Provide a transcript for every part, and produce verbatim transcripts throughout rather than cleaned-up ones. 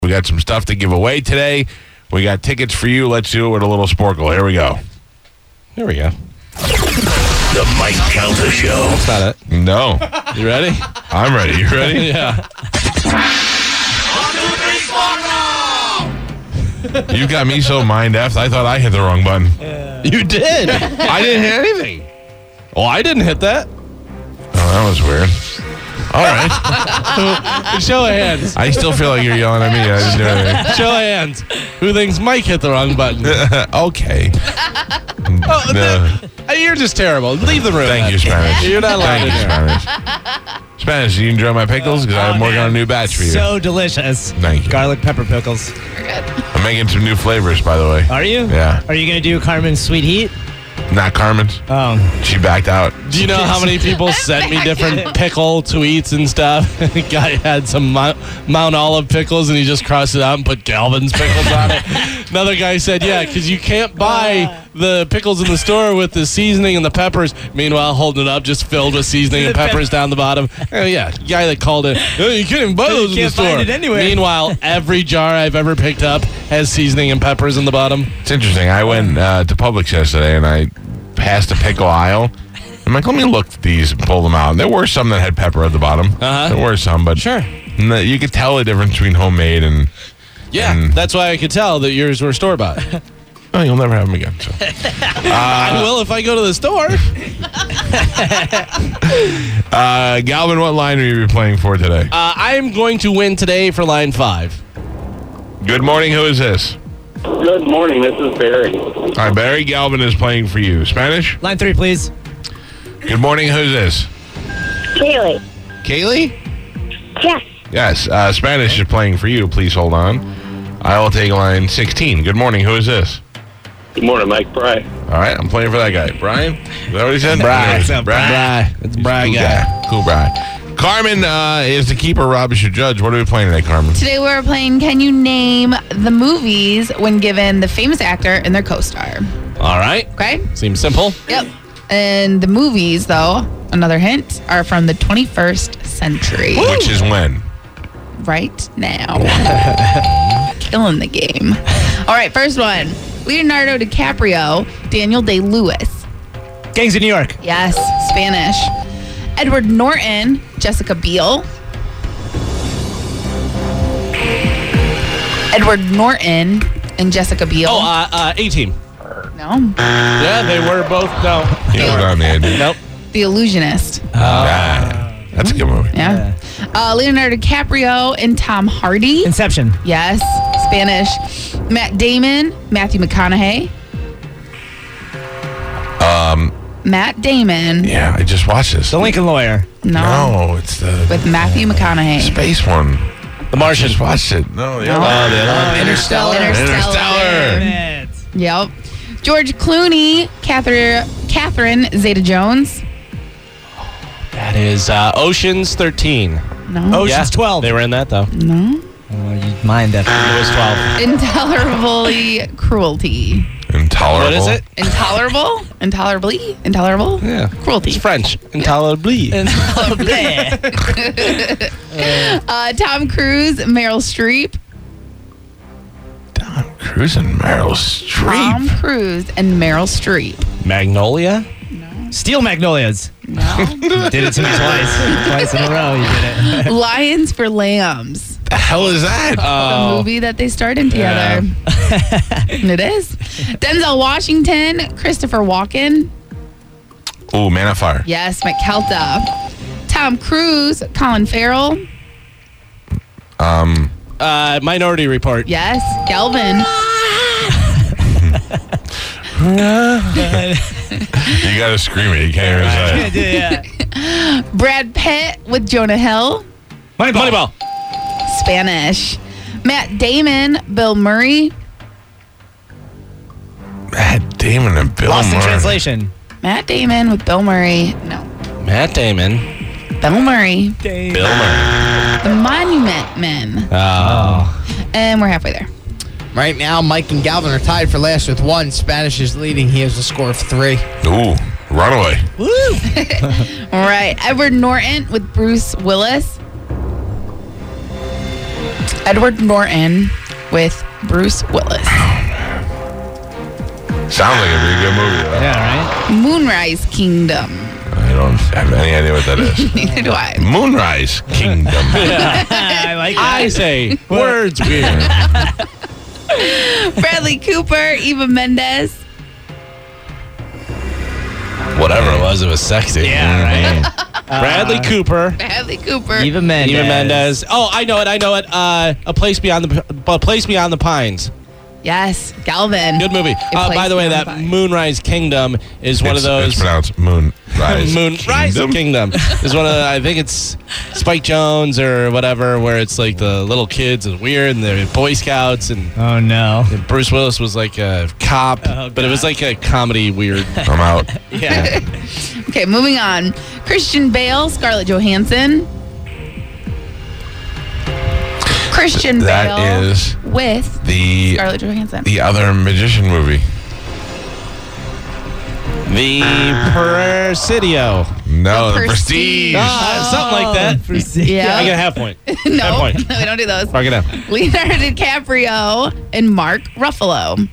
We got some stuff to give away today. We got tickets for you. Let's do it with a little Sporkle. Here we go. Here we go. The Mike Calta Show. That's not it. No. You ready? I'm ready. You ready? Yeah. You got me so mind-effed, I thought I hit the wrong button. You did. I didn't hit anything. Well, I didn't hit that. Oh, that was weird. All right. Show of hands. I still feel like you're yelling at me. I didn't do anything. Show of hands. Who thinks Mike hit the wrong button? Okay. Oh, No. the- you're just terrible. Leave the room. Thank you, Spanish. You're not allowed Thank in you, here. Spanish. Spanish, you enjoy my pickles? Because I'm Oh, working man. on a new batch for you. So delicious. Thank you. Garlic pepper pickles. I'm making some new flavors, by the way. Are you? Yeah. Are you going to do Carmen's Sweet Heat? Not Carmen's. Oh. She backed out. Do you know how many people sent me different pickle tweets and stuff? The guy had some Mount, Mount Olive pickles and he just crossed it out and put Galvin's pickles on it. Another guy said, yeah, because you can't buy the pickles in the store with the seasoning and the peppers. Meanwhile, holding it up just filled with seasoning and peppers down the bottom. Oh, yeah. Guy that called it, oh, you can't even buy You those in the can't store. find it anywhere. Meanwhile, every jar I've ever picked up has seasoning and peppers in the bottom. It's interesting. I went uh, to Publix yesterday and I passed a pickle aisle. I'm like, let me look at these and pull them out. There were some that had pepper at the bottom. Uh-huh. There were some, but Sure. n- you could tell the difference between homemade and. Yeah, and that's why I could tell that yours were store-bought. oh, you'll never have them again. So. I will if I go to the store. Uh, Galvin, what line are you playing for today? Uh, I am going to win today for line five. Good morning. Who is this? Good morning. This is Barry. All right, Barry. Galvin is playing for you. Spanish? Line three, please. Good morning. Who's this? Kaylee. Kaylee? Yes. Yes. Uh, Spanish is playing for you. Please hold on. I will take line sixteen. Good morning. Who is this? Good morning, Mike Pry. All right, I'm playing for that guy. Brian? Is that what he said? Bri. What's up, Bri. It's Bri Cool guy. Cool Bri. Carmen uh, is the keeper. Rob is your judge. What are we playing today, Carmen? Today we're playing Can You Name the Movies when given the famous actor and their co-star. All right. Okay? Seems simple. Yep. And the movies, though, another hint, are from the twenty-first century. Which is when? Right now. Killing the game. All right, first one. Leonardo DiCaprio, Daniel Day-Lewis. Gangs of New York. Yes, Spanish. Edward Norton, Jessica Biel. Edward Norton and Jessica Biel. Oh, uh, uh, A-Team. No. Yeah, they were both. No. You know, on the edge. Nope. The Illusionist. Ah, that's a good movie. Yeah. Uh, Leonardo DiCaprio and Tom Hardy. Inception. Yes, Spanish. Matt Damon, Matthew McConaughey. Um, Matt Damon. yeah, I just watched this. The Lincoln Lawyer. No. No, it's the With Matthew McConaughey. space one. The Martian. I just watched it. No, the No. other Oh, the other one. Interstellar. Interstellar. Damn it. Yep. George Clooney, Catherine, Catherine Zeta-Jones. That is uh, Ocean's thirteen. No. Ocean's twelve. They were in that, though. No. Oh, you mind that. It was twelve. Intolerably cruelty. Intolerable. What is it? Intolerable? Intolerably? Intolerable? Yeah. Cruelty. It's French. Intolerably. Uh, Tom Cruise, Meryl Streep. Tom Cruise and Meryl Streep. Tom Cruise and Meryl Streep. Magnolia? Steel Magnolias. No. Did it to me twice. Twice in a row you did it. Lions for Lambs. The hell is that? The Oh. movie that they starred in together. It is. Denzel Washington, Christopher Walken. Oh, Man of Fire. Yes, McKelta. Tom Cruise, Colin Farrell. Um, Uh, Minority Report. Yes, Galvin. you gotta scream it. You can't even say it. Yeah. Brad Pitt with Jonah Hill. Moneyball. Moneyball. Spanish. Matt Damon, Bill Murray. Matt Damon and Bill Lost in Murray. translation. Matt Damon with Bill Murray. No. Matt Damon. Bill Murray. Bill Murray. The Monument Men. Oh. And we're halfway there. Right now, Mike and Galvin are tied for last with one. Spanish is leading. He has a score of three. Ooh, Runaway. All right. Edward Norton with Bruce Willis. Edward Norton with Bruce Willis. Sounds like it'd be a good movie, though. Yeah, right? Moonrise Kingdom. I don't have any idea what that is. Neither do I. Moonrise Kingdom. I like that. I say words weird. Bradley Cooper, Eva Mendes. Whatever it was, it was sexy. Yeah, right? Bradley Cooper. Bradley Cooper. Eva Mendes. Eva Mendes. Oh, I know it. I know it. Uh, a place beyond the a place beyond the pines. Yes, Galvin. Good movie. Uh, by Place the way, Beyond that the Pines. Moonrise Kingdom is one It's- of those. It's pronounced Moonrise. Moonrise Kingdom. Kingdom is one of the, I think it's Spike Jones or whatever, where it's like the little kids and weird and they're Boy Scouts and, Oh, no. and Bruce Willis was like a cop, Oh, but it was like a comedy weird. I'm out. Yeah. Okay, moving on. Christian Bale, Scarlett Johansson. Christian That Bale is with the Scarlett Johansson. the other magician movie. The Presidio. No, The the Prestige. Prestige. Ah, something like that. Yeah. I get a half point. no, half point. no, we don't do those. Mark it down. Leonardo DiCaprio and Mark Ruffalo.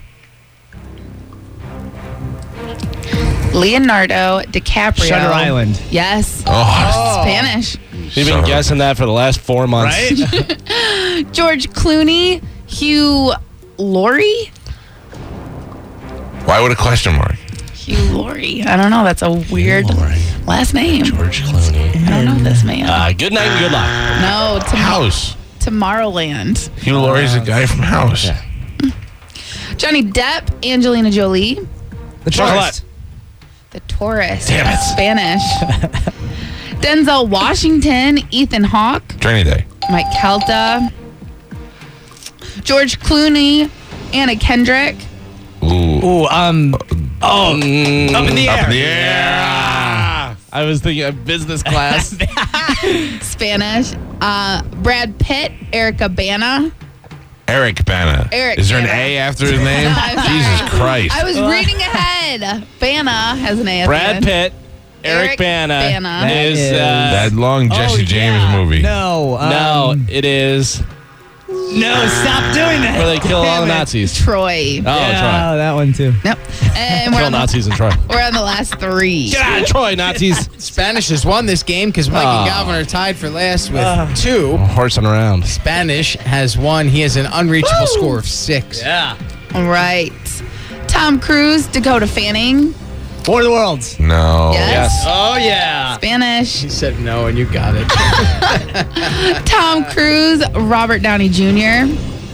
Leonardo DiCaprio. Shutter Island. Yes. Oh, Spanish. You've been Son of a- guessing that for the last four months. Right? George Clooney, Hugh Laurie. why would a question mark? Hugh Laurie. I don't know. That's a weird last name. George Clooney. I don't know this man. Uh, good night and good luck. no, Tom- House. Tomorrowland. Hugh Laurie's the guy from House. Yeah. Johnny Depp, Angelina Jolie. The Chocolate. Tourist. The Tourist. Damn it. Spanish. Denzel Washington, Ethan Hawke, Training Day. Mike Calta, George Clooney, Anna Kendrick, Ooh. Ooh, um, oh, Mm, up in the air. Up in the air. I was thinking of business class. Spanish, uh, Brad Pitt, Erica Bana. Eric Bana. Eric Is there an Bana. A after his name? No, I'm sorry. Jesus Christ. I was reading ahead. Bana has an A at the Brad end. Pitt, Eric, Eric Bana, Bana. is. That is- Uh, that long Jesse Oh, James yeah. movie. No. Um, no, it is No, stop doing that. where they kill all the Damn it. Nazis. Troy. Oh, Yeah, that one too. Nope. And we're Troy. Kill on, the, Nazis in Troy. we're on the last three. Get out of Troy, Nazis. Spanish has won this game because Mike Ah. and Galvin are tied for last with two. Horsing around. Spanish has won. He has an unreachable score of six. Yeah. All right. Tom Cruise, Dakota Fanning. War of the Worlds. No. Yes. Yes. Oh, yeah. Spanish. He said no, and you got it. Tom Cruise, Robert Downey Junior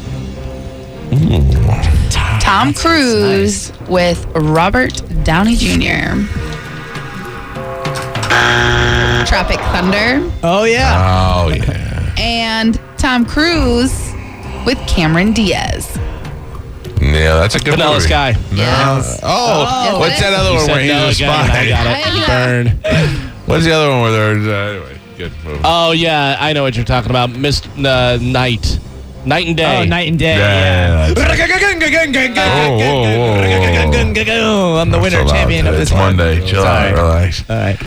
Tom Cruise with Robert Downey Junior Tropic Thunder. Oh, yeah. Oh, yeah. And Tom Cruise with Cameron Diaz. Yeah, that's a good Vanilla movie. Sky. No. Yes. Oh, Yes, what's it that is. other You one said where he's no a again, and I got spy? it. Burn. What's the other one where there's, uh, anyway, good movie. Oh, yeah, I know what you're talking about. Miss uh, Night. Night and Day. Oh, Night and Day. Yeah, Yeah. Whoa, whoa, whoa, whoa. I'm the winner That's allowed champion of today. this It's one. Monday. Chill Sorry. out, relax. All right.